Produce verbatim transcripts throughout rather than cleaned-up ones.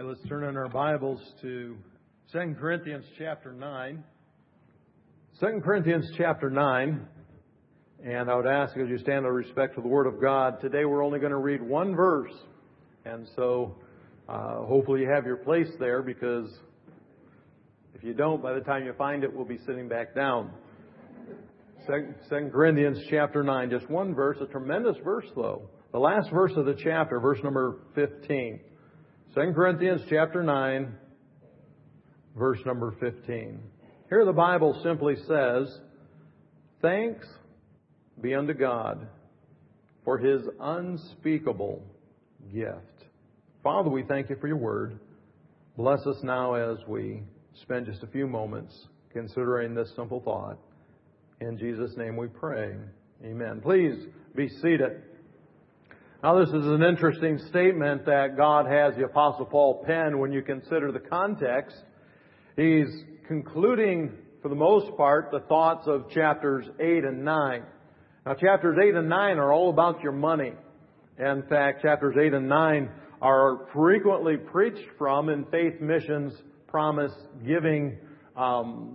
Right, let's turn in our Bibles to Second Corinthians chapter nine. Second Corinthians chapter nine. And I would ask, as you stand in respect for the Word of God, today we're only going to read one verse. And so uh, hopefully you have your place there, because if you don't, by the time you find it, we'll be sitting back down. Second Corinthians chapter nine, just one verse, a tremendous verse though. The last verse of the chapter, verse number fifteen. Second Corinthians chapter nine, verse number fifteen. Here the Bible simply says, "Thanks be unto God for His unspeakable gift." Father, we thank You for Your word. Bless us now as we spend just a few moments considering this simple thought. In Jesus' name we pray. Amen. Please be seated. Now, this is an interesting statement that God has the Apostle Paul pen when you consider the context. He's concluding, for the most part, the thoughts of chapters eight and nine. Now, chapters eight and nine are all about your money. In fact, chapters eight and nine are frequently preached from in faith missions, promise giving um,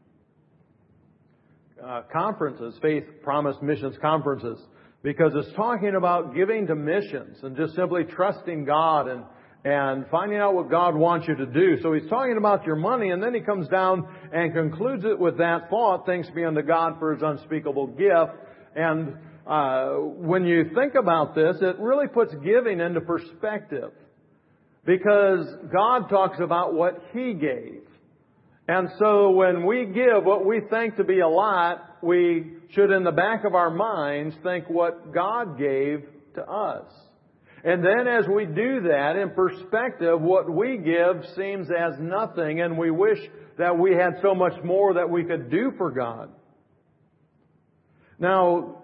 uh, conferences, faith promise missions conferences. Because it's talking about giving to missions and just simply trusting God and, and finding out what God wants you to do. So he's talking about your money, and then he comes down and concludes it with that thought, "Thanks be unto God for His unspeakable gift." And uh, when you think about this, it really puts giving into perspective. Because God talks about what He gave. And so when we give what we think to be a lot, we should, in the back of our minds, think what God gave to us. And then as we do that, in perspective, what we give seems as nothing, and we wish that we had so much more that we could do for God. Now,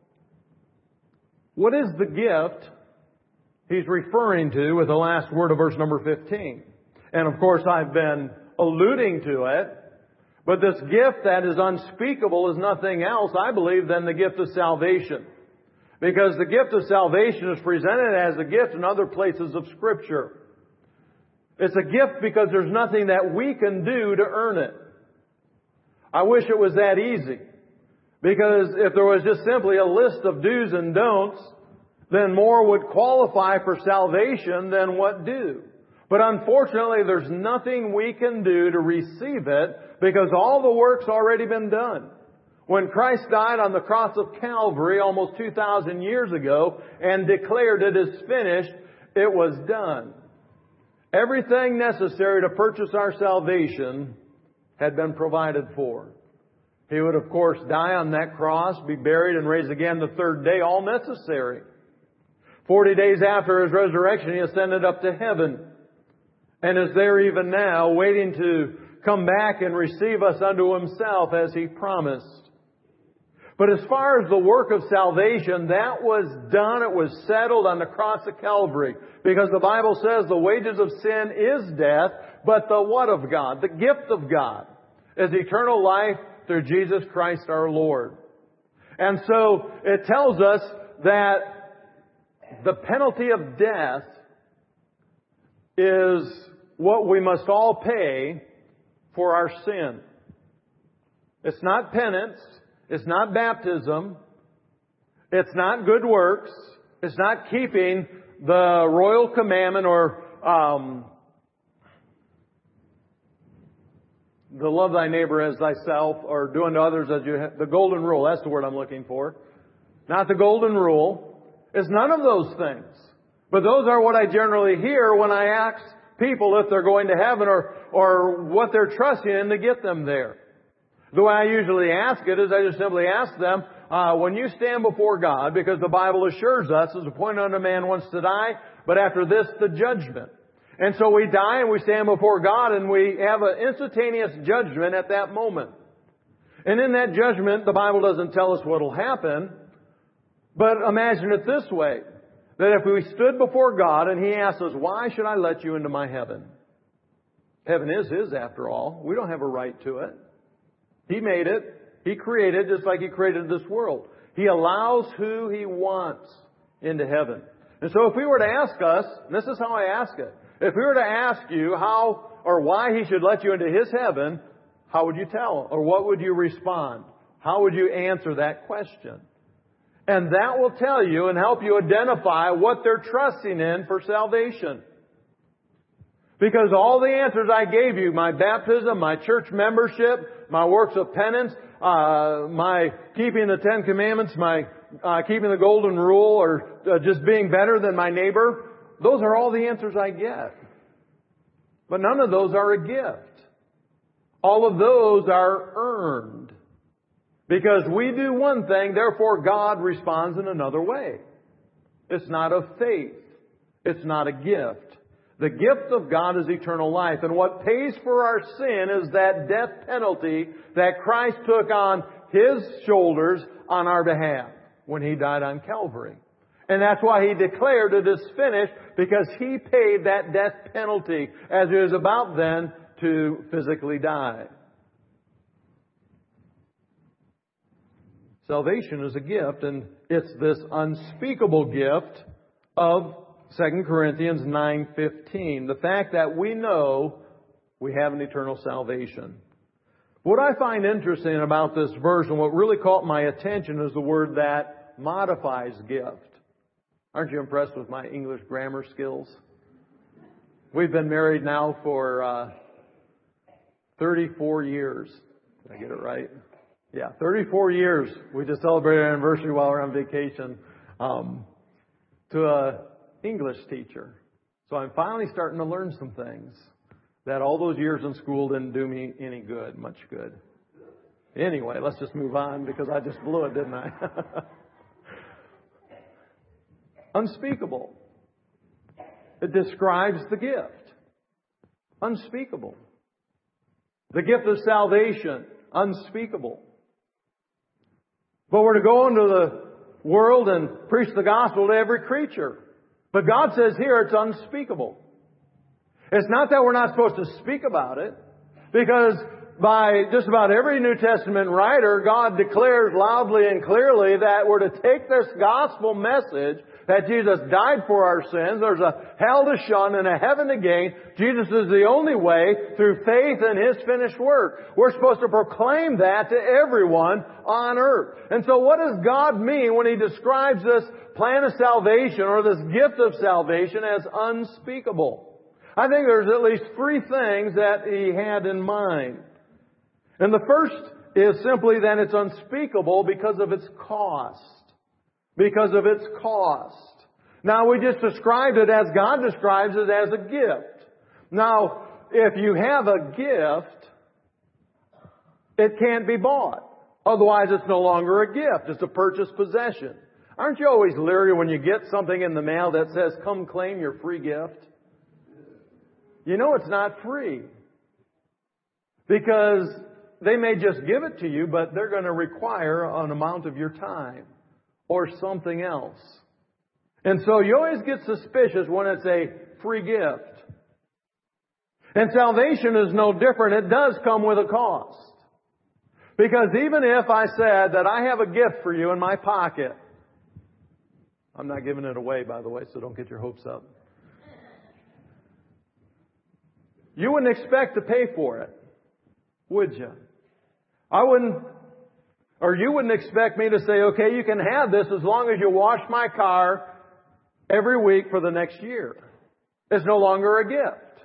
what is the gift he's referring to with the last word of verse number fifteen? And of course, I've been alluding to it. But this gift that is unspeakable is nothing else, I believe, than the gift of salvation. Because the gift of salvation is presented as a gift in other places of Scripture. It's a gift because there's nothing that we can do to earn it. I wish it was that easy. Because if there was just simply a list of do's and don'ts, then more would qualify for salvation than what do. But unfortunately, there's nothing we can do to receive it, because all the work's already been done. When Christ died on the cross of Calvary almost two thousand years ago and declared it is finished, it was done. Everything necessary to purchase our salvation had been provided for. He would, of course, die on that cross, be buried, and raised again the third day, all necessary. Forty days after His resurrection, He ascended up to heaven, and is there even now, waiting to come back and receive us unto Himself as He promised. But as far as the work of salvation, that was done, it was settled on the cross of Calvary. Because the Bible says the wages of sin is death, but the what of God? The gift of God is eternal life through Jesus Christ our Lord. And so it tells us that the penalty of death is what we must all pay for our sin. It's not penance. It's not baptism. It's not good works. It's not keeping the royal commandment or um, the love thy neighbor as thyself, or doing to others as you have. The golden rule. That's the word I'm looking for. Not the golden rule. It's none of those things. But those are what I generally hear when I ask people if they're going to heaven, or, or what they're trusting in to get them there. The way I usually ask it is I just simply ask them, uh, when you stand before God, because the Bible assures us it's appointed unto man once to die, but after this, the judgment. And so we die and we stand before God, and we have an instantaneous judgment at that moment. And in that judgment, the Bible doesn't tell us what will happen, but imagine it this way. That if we stood before God and He asked us, "Why should I let you into my heaven?" Heaven is His after all. We don't have a right to it. He made it. He created it just like He created this world. He allows who He wants into heaven. And so if we were to ask us, and this is how I ask it, If we were to ask you how or why He should let you into His heaven, how would you tell? Or what would you respond? How would you answer that question? And that will tell you and help you identify what they're trusting in for salvation. Because all the answers I gave you, my baptism, my church membership, my works of penance, uh, my keeping the Ten Commandments, my uh, keeping the Golden Rule, or uh, just being better than my neighbor, those are all the answers I get. But none of those are a gift. All of those are earned. Because we do one thing, therefore God responds in another way. It's not of faith. It's not a gift. The gift of God is eternal life. And what pays for our sin is that death penalty that Christ took on His shoulders on our behalf when He died on Calvary. And that's why He declared it is finished, because He paid that death penalty as He was about then to physically die. Salvation is a gift, and it's this unspeakable gift of Second Corinthians nine fifteen. The fact that we know we have an eternal salvation. What I find interesting about this verse, and what really caught my attention, is the word that modifies gift. Aren't you impressed with my English grammar skills? We've been married now for uh, thirty-four years. Did I get it right? Yeah, thirty-four years. We just celebrated our anniversary while we were on vacation um, to a English teacher. So I'm finally starting to learn some things that all those years in school didn't do me any good, much good. Anyway, let's just move on because I just blew it, didn't I? Unspeakable. It describes the gift. Unspeakable. The gift of salvation. Unspeakable. But we're to go into the world and preach the gospel to every creature. But God says here it's unspeakable. It's not that we're not supposed to speak about it, because by just about every New Testament writer, God declares loudly and clearly that we're to take this gospel message that Jesus died for our sins. There's a hell to shun and a heaven to gain. Jesus is the only way through faith in His finished work. We're supposed to proclaim that to everyone on earth. And so what does God mean when He describes this plan of salvation or this gift of salvation as unspeakable? I think there's at least three things that He had in mind. And the first is simply that it's unspeakable because of its cost. Because of its cost. Now, we just described it as God describes it as a gift. Now, if you have a gift, it can't be bought. Otherwise, it's no longer a gift. It's a purchased possession. Aren't you always leery when you get something in the mail that says, "Come claim your free gift"? You know it's not free. Because they may just give it to you, but they're going to require an amount of your time or something else. And so you always get suspicious when it's a free gift. And salvation is no different. It does come with a cost. Because even if I said that I have a gift for you in my pocket, I'm not giving it away, by the way, so don't get your hopes up. You wouldn't expect to pay for it, would you? I wouldn't, or you wouldn't expect me to say, okay, you can have this as long as you wash my car every week for the next year. It's no longer a gift.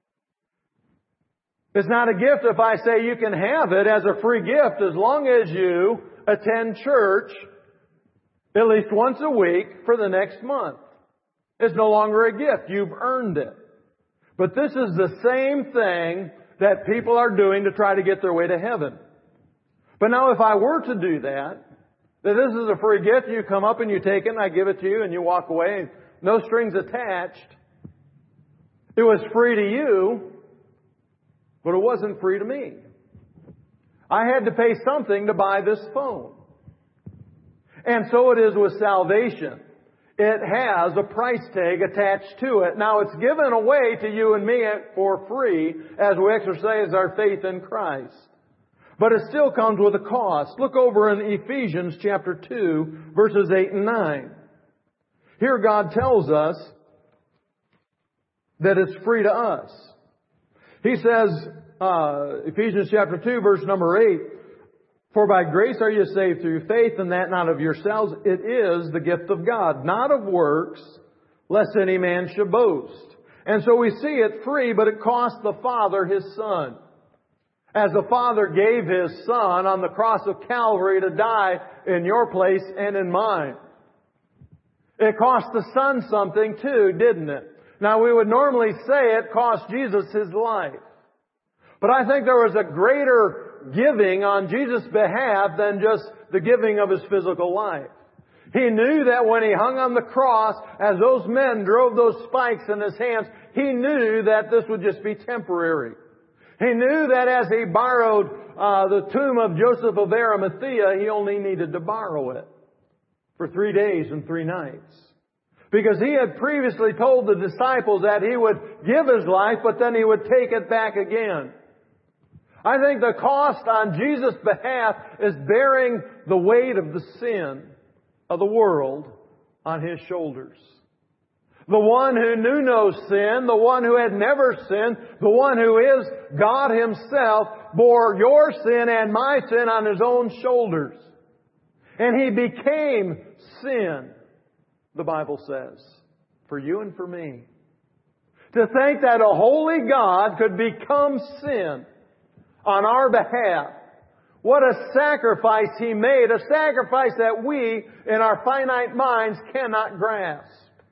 It's not a gift if I say you can have it as a free gift as long as you attend church at least once a week for the next month. It's no longer a gift. You've earned it. But this is the same thing that people are doing to try to get their way to heaven. But now if I were to do that, that this is a free gift, you come up and you take it and I give it to you and you walk away, no strings attached. It was free to you, but it wasn't free to me. I had to pay something to buy this phone. And so it is with salvation. It has a price tag attached to it. Now it's given away to you and me for free as we exercise our faith in Christ. But it still comes with a cost. Look over in Ephesians chapter two, verses eight and nine. Here God tells us that it's free to us. He says, uh, Ephesians chapter two, verse number eight, "For by grace are you saved through faith, and that not of yourselves. It is the gift of God, not of works, lest any man should boast." And so we see it free, but it cost the Father His Son. As the Father gave His Son on the cross of Calvary to die in your place and in mine. It cost the Son something too, didn't it? Now we would normally say it cost Jesus His life. But I think there was a greater giving on Jesus' behalf than just the giving of His physical life. He knew that when He hung on the cross, as those men drove those spikes in His hands, He knew that this would just be temporary. He knew that as He borrowed uh, the tomb of Joseph of Arimathea, He only needed to borrow it for three days and three nights. Because He had previously told the disciples that He would give His life, but then He would take it back again. I think the cost on Jesus' behalf is bearing the weight of the sin of the world on His shoulders. The one who knew no sin, the one who had never sinned, the one who is God Himself, bore your sin and my sin on His own shoulders. And He became sin, the Bible says, for you and for me. To think that a holy God could become sin on our behalf. What a sacrifice He made, a sacrifice that we, in our finite minds, cannot grasp.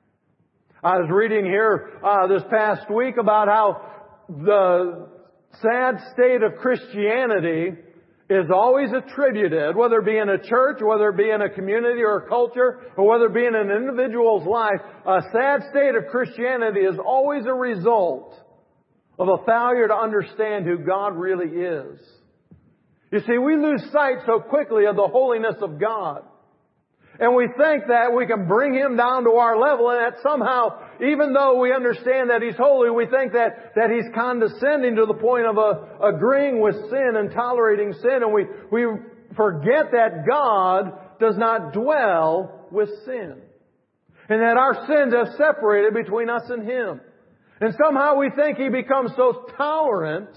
I was reading here uh, this past week about how the sad state of Christianity is always attributed, whether it be in a church, whether it be in a community or a culture, or whether it be in an individual's life, a sad state of Christianity is always a result of a failure to understand who God really is. You see, we lose sight so quickly of the holiness of God. And we think that we can bring Him down to our level, and that somehow, even though we understand that He's holy, we think that, that He's condescending to the point of uh, agreeing with sin and tolerating sin. And we, we forget that God does not dwell with sin. And that our sins have separated between us and Him. And somehow we think He becomes so tolerant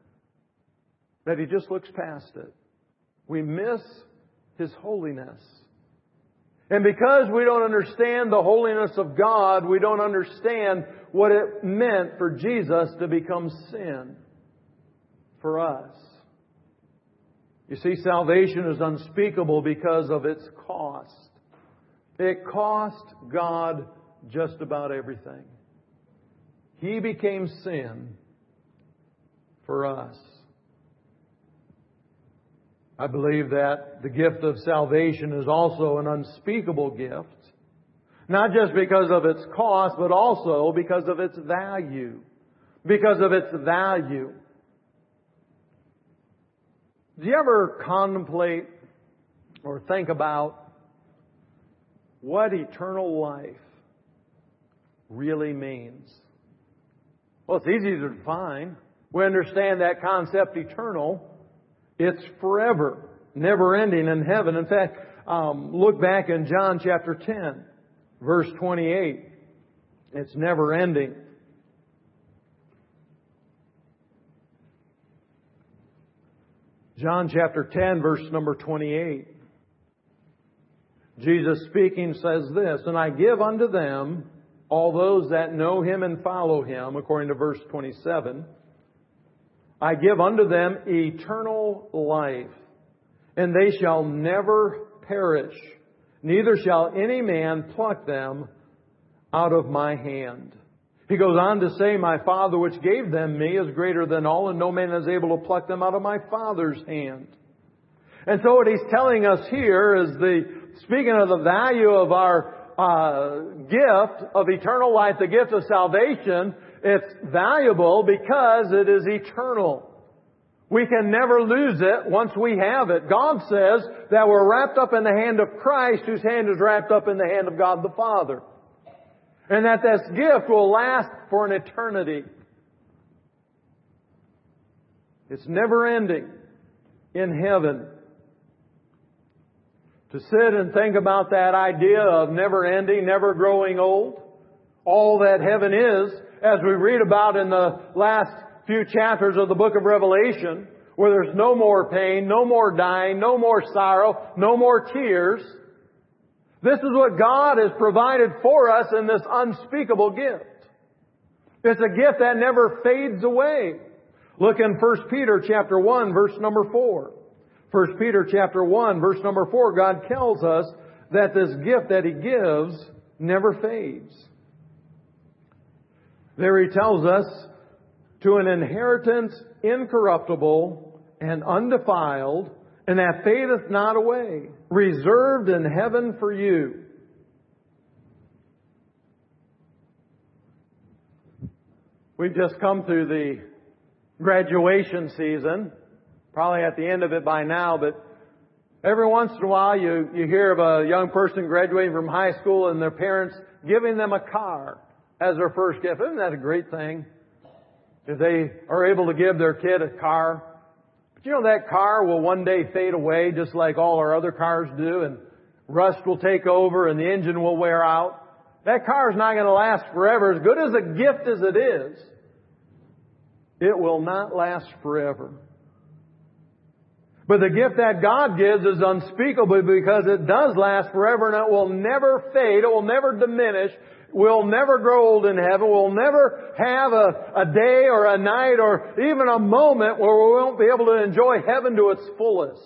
that He just looks past it. We miss His holiness. And because we don't understand the holiness of God, we don't understand what it meant for Jesus to become sin for us. You see, salvation is unspeakable because of its cost. It cost God just about everything. He became sin for us. I believe that the gift of salvation is also an unspeakable gift. Not just because of its cost, but also because of its value. Because of its value. Do you ever contemplate or think about what eternal life really means? Well, it's easy to define. We understand that concept eternal. It's forever, never ending in heaven. In fact, um, look back in John chapter ten, verse twenty-eight. It's never ending. John chapter ten, verse number twenty-eight. Jesus speaking says this, "And I give unto them, all those that know Him and follow Him," according to verse twenty-seven, "I give unto them eternal life, and they shall never perish, neither shall any man pluck them out of my hand." He goes on to say, "My Father which gave them me is greater than all, and no man is able to pluck them out of my Father's hand." And so what He's telling us here is the, speaking of the value of our uh, gift of eternal life, the gift of salvation, it's valuable because it is eternal. We can never lose it once we have it. God says that we're wrapped up in the hand of Christ, whose hand is wrapped up in the hand of God the Father. And that this gift will last for an eternity. It's never ending in heaven. To sit and think about that idea of never ending, never growing old, all that heaven is, as we read about in the last few chapters of the book of Revelation, where there's no more pain, no more dying, no more sorrow, no more tears. This is what God has provided for us in this unspeakable gift. It's a gift that never fades away. Look in First Peter chapter one, verse number four. First Peter chapter one, verse number four, God tells us that this gift that He gives never fades. There He tells us, to an inheritance incorruptible and undefiled, and that fadeth not away, reserved in heaven for you. We've just come through the graduation season, probably at the end of it by now, but every once in a while you, you hear of a young person graduating from high school and their parents giving them a car as their first gift. Isn't that a great thing? If they are able to give their kid a car. But you know, that car will one day fade away just like all our other cars do, and rust will take over and the engine will wear out. That car is not going to last forever. As good as a gift as it is, it will not last forever. But the gift that God gives is unspeakable because it does last forever and it will never fade. It will never diminish. We'll never grow old in heaven. We'll never have a, a day or a night or even a moment where we won't be able to enjoy heaven to its fullest.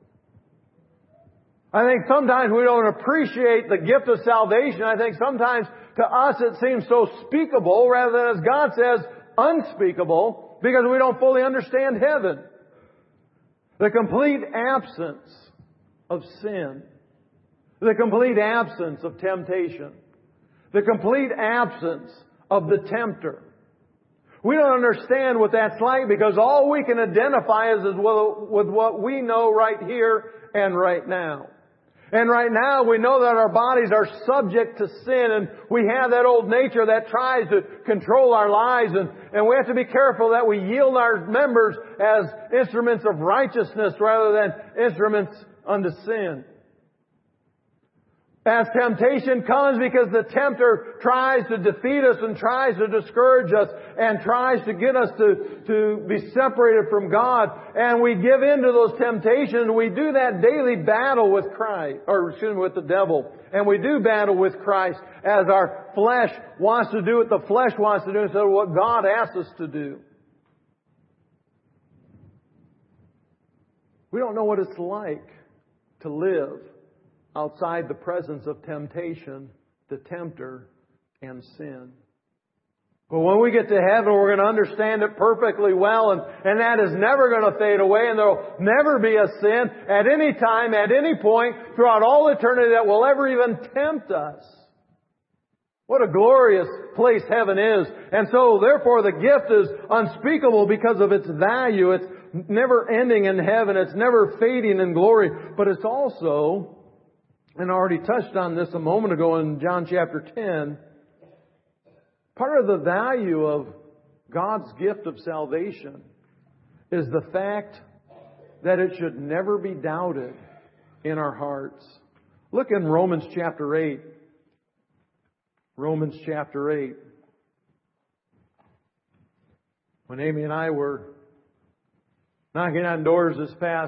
I think sometimes we don't appreciate the gift of salvation. I think sometimes to us it seems so speakable rather than, as God says, unspeakable, because we don't fully understand heaven. The complete absence of sin. The complete absence of temptation. The complete absence of the tempter. We don't understand what that's like because all we can identify is with what we know right here and right now. And right now we know that our bodies are subject to sin, and we have that old nature that tries to control our lives, and, and we have to be careful that we yield our members as instruments of righteousness rather than instruments unto sin. As temptation comes, because the tempter tries to defeat us and tries to discourage us and tries to get us to, to be separated from God, and we give in to those temptations, we do that daily battle with Christ, or excuse me, with the devil. And we do battle with Christ as our flesh wants to do what the flesh wants to do instead of what God asks us to do. We don't know what it's like to live outside the presence of temptation, the tempter, and sin. But when we get to heaven, we're going to understand it perfectly well, and, and that is never going to fade away, and there will never be a sin at any time, at any point, throughout all eternity that will ever even tempt us. What a glorious place heaven is. And so, therefore, the gift is unspeakable because of its value. It's never ending in heaven. It's never fading in glory. But it's also, and I already touched on this a moment ago in John chapter ten, part of the value of God's gift of salvation is the fact that it should never be doubted in our hearts. Look in Romans chapter eight. Romans chapter eight. When Amy and I were knocking on doors this past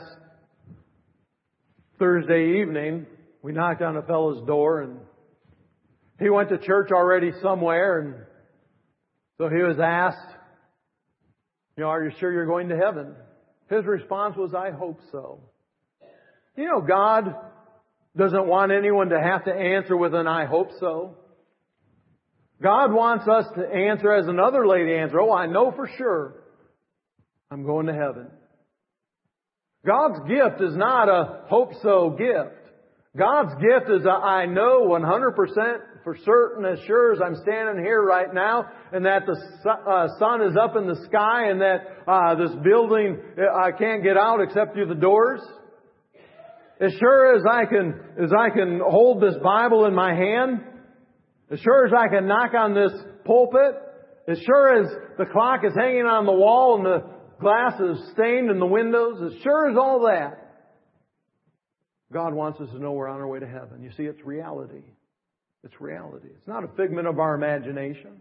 Thursday evening, we knocked on a fellow's door, and he went to church already somewhere, and so he was asked, you know, are you sure you're going to heaven? His response was, I hope so. You know, God doesn't want anyone to have to answer with an I hope so. God wants us to answer as another lady answered, oh, I know for sure I'm going to heaven. God's gift is not a hope so gift. God's gift is a I know one hundred percent for certain, as sure as I'm standing here right now, and that the uh, sun is up in the sky, and that uh, this building, I can't get out except through the doors. As sure as I can, as I can hold this Bible in my hand, as sure as I can knock on this pulpit, as sure as the clock is hanging on the wall and the glass is stained in the windows, as sure as all that, God wants us to know we're on our way to heaven. You see, it's reality. It's reality. It's not a figment of our imagination.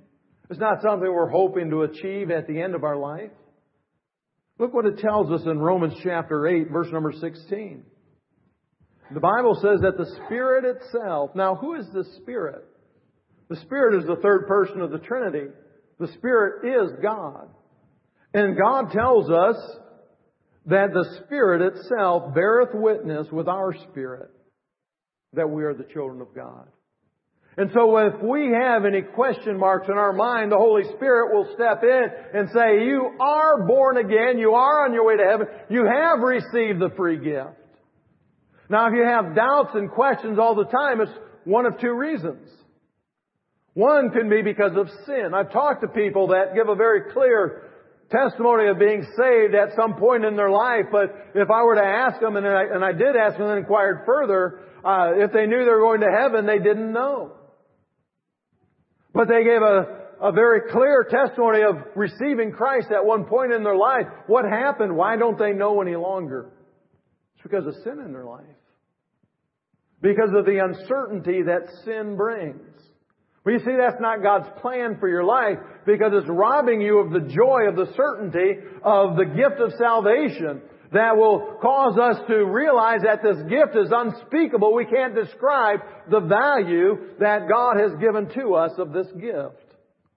It's not something we're hoping to achieve at the end of our life. Look what it tells us in Romans chapter eight, verse number sixteen. The Bible says that the Spirit itself... Now, who is the Spirit? The Spirit is the third person of the Trinity. The Spirit is God. And God tells us that the Spirit itself beareth witness with our spirit that we are the children of God. And so if we have any question marks in our mind, the Holy Spirit will step in and say, you are born again, you are on your way to heaven, you have received the free gift. Now if you have doubts and questions all the time, it's one of two reasons. One can be because of sin. I've talked to people that give a very clear testimony of being saved at some point in their life, but if I were to ask them, and I, and I did ask them and inquired further, uh, if they knew they were going to heaven, they didn't know. But they gave a, a very clear testimony of receiving Christ at one point in their life. What happened? Why don't they know any longer? It's because of sin in their life. Because of the uncertainty that sin brings. Well, you see, that's not God's plan for your life, because it's robbing you of the joy of the certainty of the gift of salvation that will cause us to realize that this gift is unspeakable. We can't describe the value that God has given to us of this gift.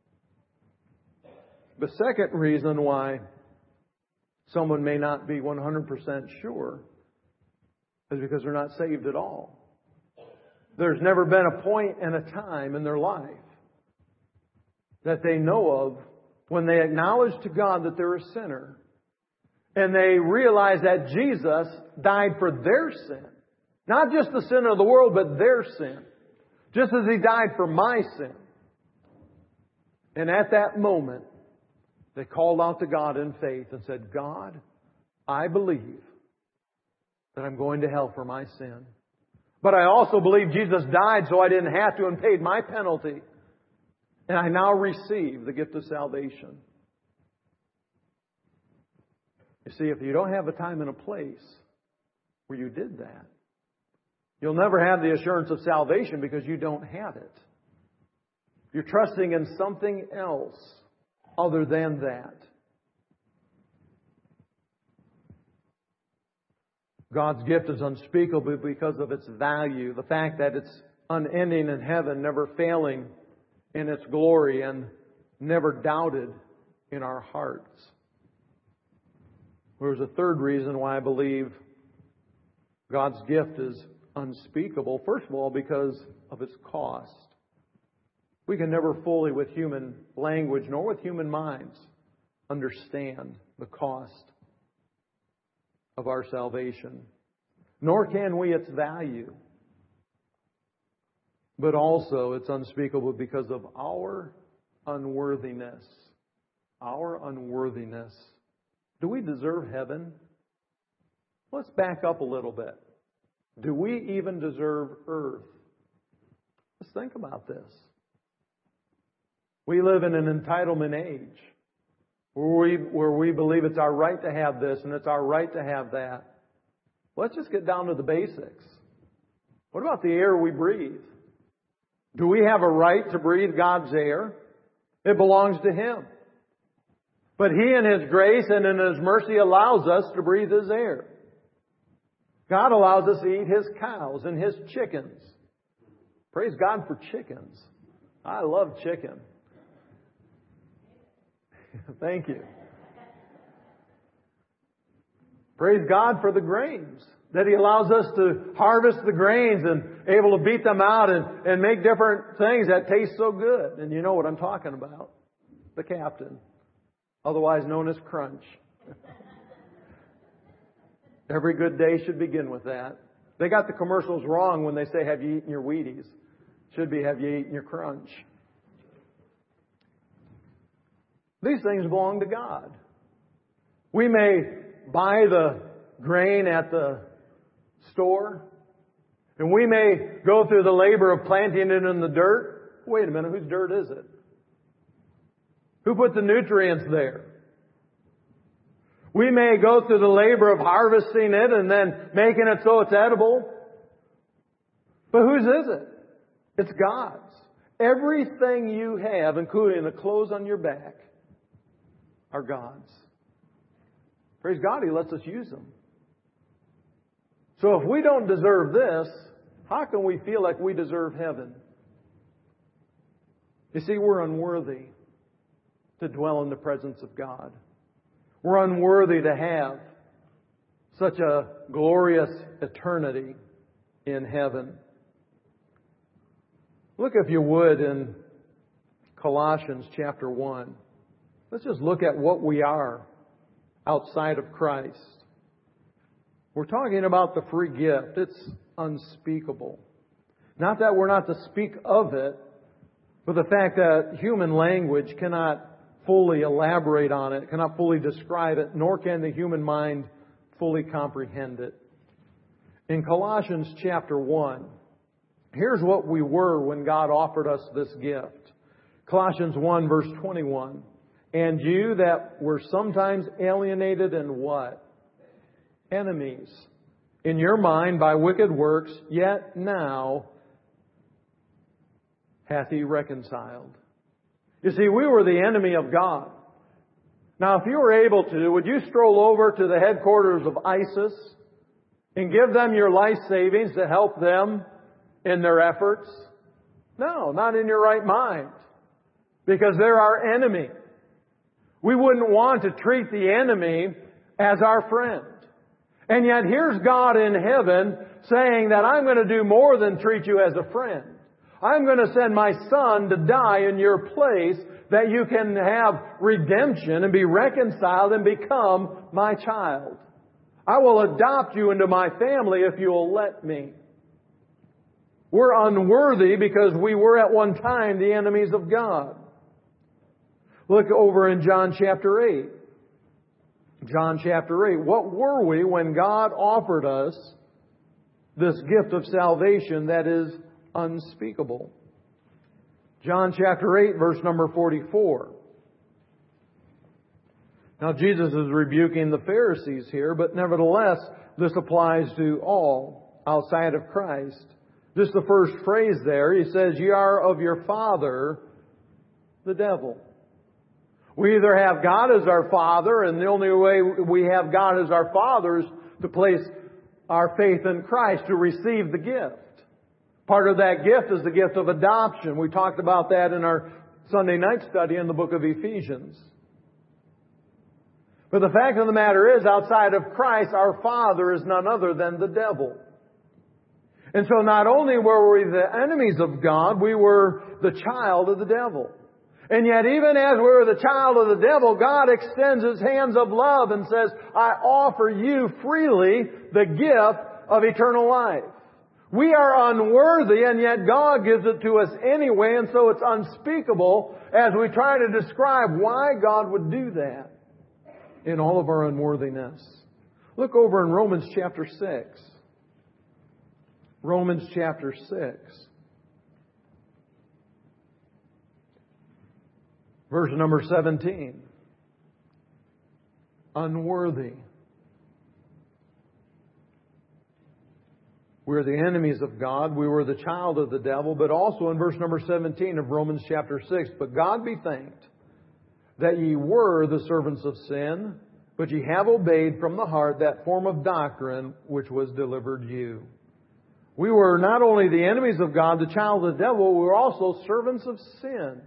The second reason why someone may not be one hundred percent sure is because they're not saved at all. There's never been a point and a time in their life that they know of when they acknowledge to God that they're a sinner, and they realize that Jesus died for their sin. Not just the sin of the world, but their sin. Just as He died for my sin. And at that moment, they called out to God in faith and said, God, I believe that I'm going to hell for my sin. But I also believe Jesus died so I didn't have to and paid my penalty. And I now receive the gift of salvation. You see, if you don't have a time and a place where you did that, you'll never have the assurance of salvation because you don't have it. You're trusting in something else other than that. God's gift is unspeakable because of its value. The fact that it's unending in heaven, never failing in its glory, and never doubted in our hearts. There's a third reason why I believe God's gift is unspeakable. First of all, because of its cost. We can never fully, with human language, nor with human minds, understand the cost of our salvation. Nor can we its value. But also it's unspeakable because of our unworthiness. Our unworthiness. Do we deserve heaven? Let's back up a little bit. Do we even deserve earth? Let's think about this. We live in an entitlement age. Where we, where we believe it's our right to have this and it's our right to have that. Let's just get down to the basics. What about the air we breathe? Do we have a right to breathe God's air? It belongs to Him. But He in His grace and in His mercy allows us to breathe His air. God allows us to eat His cows and His chickens. Praise God for chickens. I love chicken. Thank you. Praise God for the grains. That He allows us to harvest the grains and able to beat them out and, and make different things that taste so good. And you know what I'm talking about. The captain. Otherwise known as Crunch. Every good day should begin with that. They got the commercials wrong when they say, have you eaten your Wheaties? Should be, have you eaten your Crunch? These things belong to God. We may buy the grain at the store, and we may go through the labor of planting it in the dirt. Wait a minute, whose dirt is it? Who put the nutrients there? We may go through the labor of harvesting it and then making it so it's edible. But whose is it? It's God's. Everything you have, including the clothes on your back, are God's. Praise God, He lets us use them. So if we don't deserve this, how can we feel like we deserve heaven? You see, we're unworthy to dwell in the presence of God. We're unworthy to have such a glorious eternity in heaven. Look, if you would, in Colossians chapter one. Let's just look at what we are outside of Christ. We're talking about the free gift. It's unspeakable. Not that we're not to speak of it, but the fact that human language cannot fully elaborate on it, cannot fully describe it, nor can the human mind fully comprehend it. In Colossians chapter one, here's what we were when God offered us this gift. Colossians one verse twenty-one. And you that were sometimes alienated and what? Enemies. In your mind by wicked works, yet now hath He reconciled. You see, we were the enemy of God. Now, if you were able to, would you stroll over to the headquarters of ISIS and give them your life savings to help them in their efforts? No, not in your right mind. Because they're our enemy. We wouldn't want to treat the enemy as our friend. And yet here's God in heaven saying that I'm going to do more than treat you as a friend. I'm going to send my Son to die in your place that you can have redemption and be reconciled and become my child. I will adopt you into my family if you will let me. We're unworthy because we were at one time the enemies of God. Look over in John chapter eight. John chapter eight. What were we when God offered us this gift of salvation that is unspeakable? John chapter eight, verse number forty-four. Now Jesus is rebuking the Pharisees here, but nevertheless, this applies to all outside of Christ. Just the first phrase there, He says, "Ye are of your father, the devil." We either have God as our Father, and the only way we have God as our Father is to place our faith in Christ, to receive the gift. Part of that gift is the gift of adoption. We talked about that in our Sunday night study in the book of Ephesians. But the fact of the matter is, outside of Christ, our father is none other than the devil. And so not only were we the enemies of God, we were the child of the devil. And yet even as we were the child of the devil, God extends His hands of love and says, I offer you freely the gift of eternal life. We are unworthy, and yet God gives it to us anyway, and so it's unspeakable as we try to describe why God would do that in all of our unworthiness. Look over in Romans chapter six. Romans chapter six. Verse number seventeen. Unworthy. We're the enemies of God. We were the child of the devil. But also in verse number seventeen of Romans chapter six. But God be thanked that ye were the servants of sin, but ye have obeyed from the heart that form of doctrine which was delivered you. We were not only the enemies of God, the child of the devil, we were also servants of sin.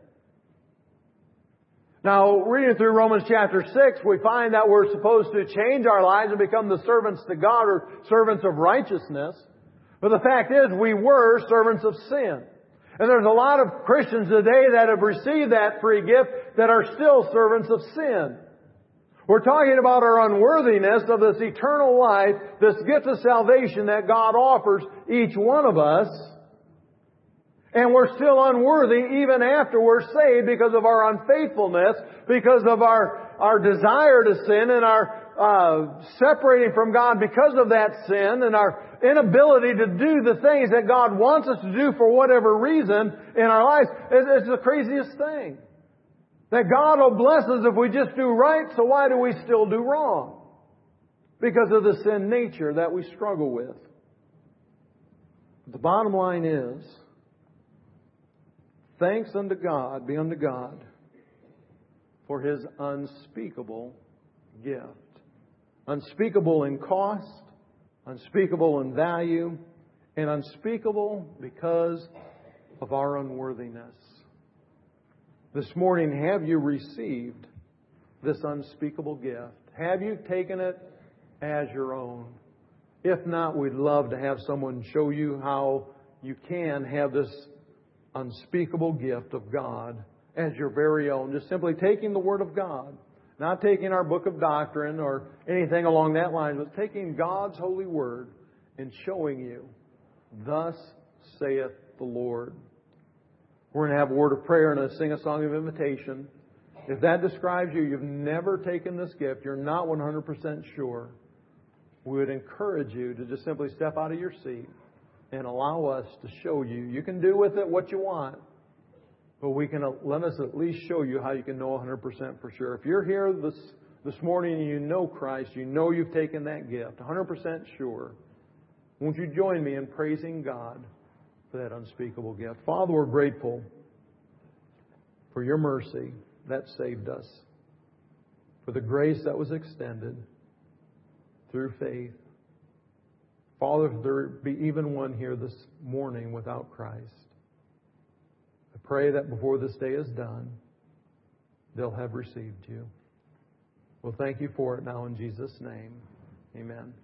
Now, reading through Romans chapter six, we find that we're supposed to change our lives and become the servants to God, or servants of righteousness. But the fact is, we were servants of sin. And there's a lot of Christians today that have received that free gift that are still servants of sin. We're talking about our unworthiness of this eternal life, this gift of salvation that God offers each one of us. And we're still unworthy even after we're saved because of our unfaithfulness, because of our, our desire to sin and our uh, separating from God because of that sin and our inability to do the things that God wants us to do for whatever reason in our lives. It's, it's the craziest thing. That God will bless us if we just do right, so why do we still do wrong? Because of the sin nature that we struggle with. The bottom line is, thanks unto God be unto God for His unspeakable gift. Unspeakable in cost, unspeakable in value, and unspeakable because of our unworthiness. This morning, have you received this unspeakable gift? Have you taken it as your own? If not, we'd love to have someone show you how you can have this unspeakable gift of God as your very own. Just simply taking the Word of God, not taking our book of doctrine or anything along that line, but taking God's holy Word and showing you, thus saith the Lord. We're going to have a word of prayer and a sing a song of invitation. If that describes you, you've never taken this gift, you're not one hundred percent sure, we would encourage you to just simply step out of your seat and allow us to show you. You can do with it what you want, but we can let us at least show you how you can know one hundred percent for sure. If you're here this, this morning and you know Christ, you know you've taken that gift, one hundred percent sure, won't you join me in praising God for that unspeakable gift? Father, we're grateful for your mercy that saved us, for the grace that was extended through faith. Father, if there be even one here this morning without Christ, I pray that before this day is done, they'll have received you. Well, thank you for it now in Jesus' name. Amen.